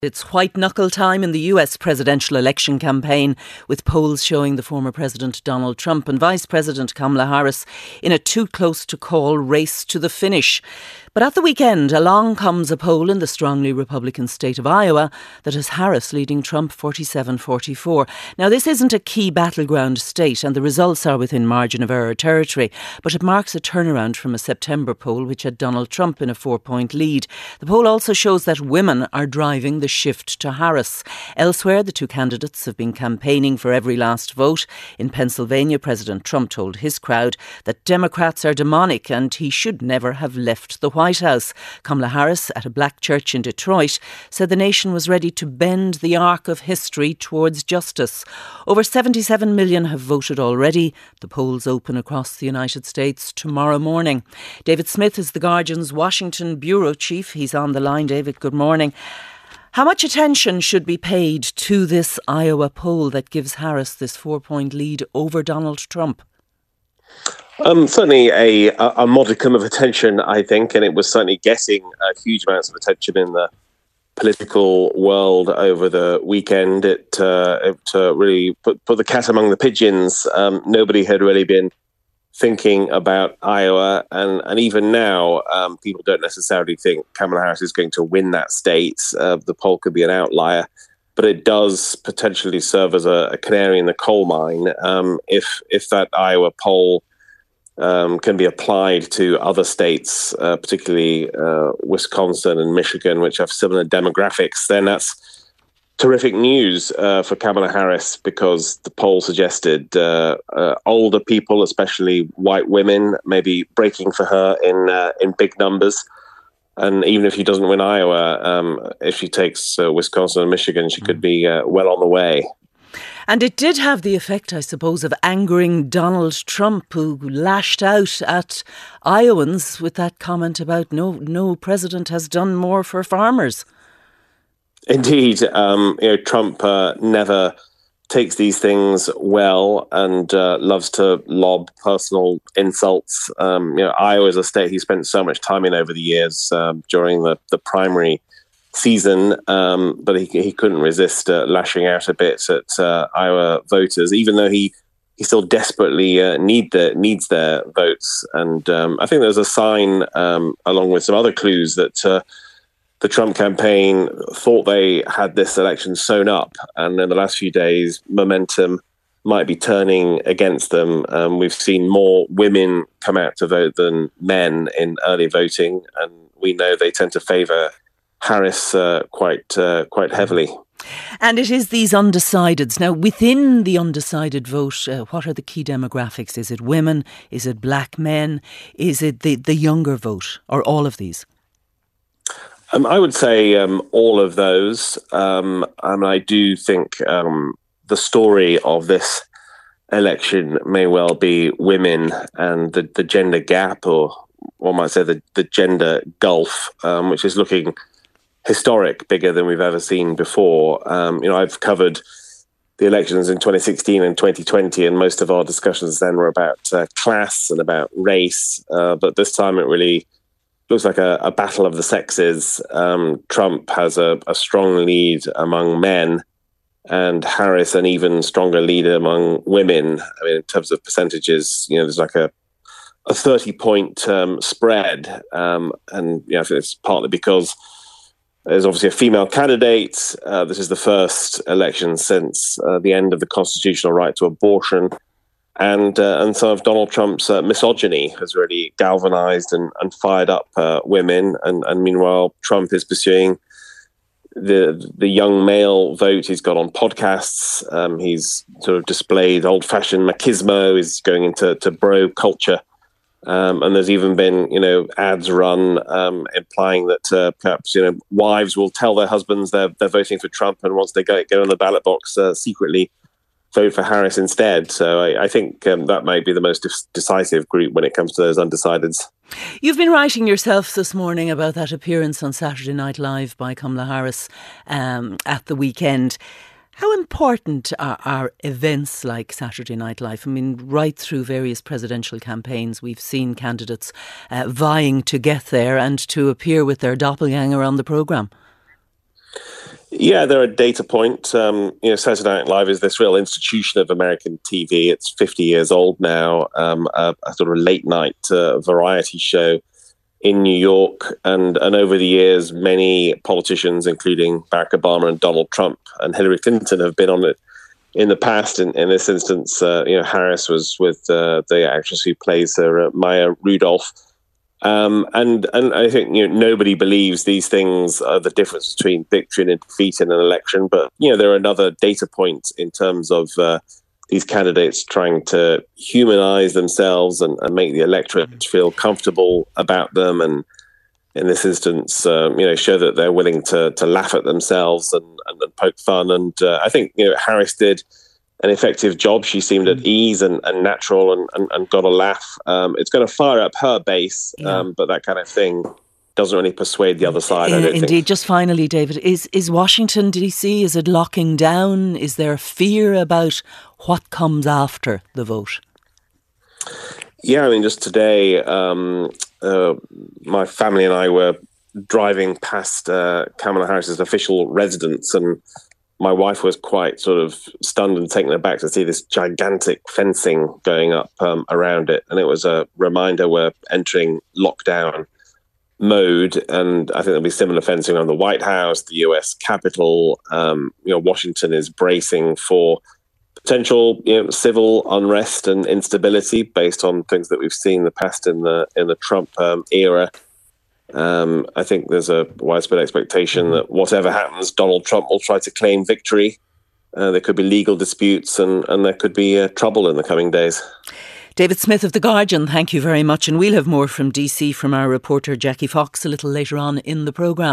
It's white knuckle time in the US presidential election campaign, with polls showing the former President Donald Trump and Vice President Kamala Harris in a too close to call race to the finish. But at the weekend, along comes a poll in the strongly Republican state of Iowa that has Harris leading Trump 47-44. Now, this isn't a key battleground state and the results are within margin of error territory, but it marks a turnaround from a September poll which had Donald Trump in a 4-point lead. The poll also shows that women are driving the shift to Harris. Elsewhere, the two candidates have been campaigning for every last vote. In Pennsylvania, President Trump told his crowd that Democrats are demonic and he should never have left the White House. Kamala Harris, at a black church in Detroit, said the nation was ready to bend the arc of history towards justice. Over 77 million have voted already. The polls open across the United States tomorrow morning. David Smith is The Guardian's Washington bureau chief. He's on the line. David, good morning. How much attention should be paid to this Iowa poll that gives Harris this 4-point lead over Donald Trump? Certainly a modicum of attention, I think, and it was certainly getting huge amounts of attention in the political world over the weekend. It really put the cat among the pigeons. Nobody had really been thinking about Iowa, and even now, people don't necessarily think Kamala Harris is going to win that state. The poll could be an outlier, but it does potentially serve as a canary in the coal mine if that Iowa poll can be applied to other states, particularly Wisconsin and Michigan, which have similar demographics. Then that's terrific news for Kamala Harris, because the poll suggested older people, especially white women, may be breaking for her in big numbers. And even if she doesn't win Iowa, if she takes Wisconsin and Michigan, she could be well on the way. And it did have the effect, I suppose, of angering Donald Trump, who lashed out at Iowans with that comment about no president has done more for farmers. Indeed, Trump never takes these things well and loves to lob personal insults. Iowa is a state he spent so much time in over the years during the primary season, but he couldn't resist lashing out a bit at Iowa voters, even though he still desperately needs their votes. And I think there's a sign, along with some other clues, that the Trump campaign thought they had this election sewn up, and in the last few days, momentum might be turning against them. We've seen more women come out to vote than men in early voting, and we know they tend to favour Harris quite heavily. And it is these undecideds. Now, within the undecided vote, what are the key demographics? Is it women? Is it black men? Is it the younger vote, or all of these? I would say all of those. And I do think the story of this election may well be women and the gender gap, or one might say the gender gulf, which is looking historic, bigger than we've ever seen before. I've covered the elections in 2016 and 2020, and most of our discussions then were about class and about race. But this time it really looks like a battle of the sexes. Trump has a strong lead among men, and Harris an even stronger lead among women. I mean, in terms of percentages, there's like a 30-point spread. And I think it's partly because there's obviously a female candidate. This is the first election since the end of the constitutional right to abortion. And some of Donald Trump's misogyny has really galvanized and fired up women. And meanwhile, Trump is pursuing the young male vote. He's got on podcasts. He's sort of displayed old-fashioned machismo. He's going into bro culture. And there's even been, ads run implying that perhaps, wives will tell their husbands they're voting for Trump, and once they go in the ballot box, secretly vote for Harris instead. So I think that might be the most decisive group when it comes to those undecideds. You've been writing yourself this morning about that appearance on Saturday Night Live by Kamala Harris at the weekend. How important are events like Saturday Night Live? I mean, right through various presidential campaigns, we've seen candidates vying to get there and to appear with their doppelganger on the programme. Yeah, they're a data point. Saturday Night Live is this real institution of American TV. It's 50 years old now, a sort of late night variety show in New York. And over the years, many politicians, including Barack Obama and Donald Trump and Hillary Clinton, have been on it in the past. In this instance, Harris was with the actress who plays her, Maya Rudolph. And I think nobody believes these things are the difference between victory and defeat in an election. But there are another data point in terms of these candidates trying to humanize themselves and make the electorate feel comfortable about them, and in this instance, show that they're willing to laugh at themselves and poke fun. And I think Harris did an effective job. She seemed at ease and natural and got a laugh. It's going to fire up her base, but that kind of thing doesn't really persuade the other side, I don't Indeed. think. Just finally, David, is Washington, DC, is it locking down? Is there fear about what comes after the vote? Yeah, I mean, just today, my family and I were driving past Kamala Harris's official residence, and my wife was quite sort of stunned and taken aback to see this gigantic fencing going up around it. And it was a reminder we're entering lockdown mode. And I think there'll be similar fencing around the White House, the US Capitol. Washington is bracing for potential civil unrest and instability based on things that we've seen in the past in the Trump era. I think there's a widespread expectation that whatever happens, Donald Trump will try to claim victory. There could be legal disputes and there could be trouble in the coming days. David Smith of The Guardian, thank you very much. And we'll have more from DC from our reporter Jackie Fox a little later on in the programme.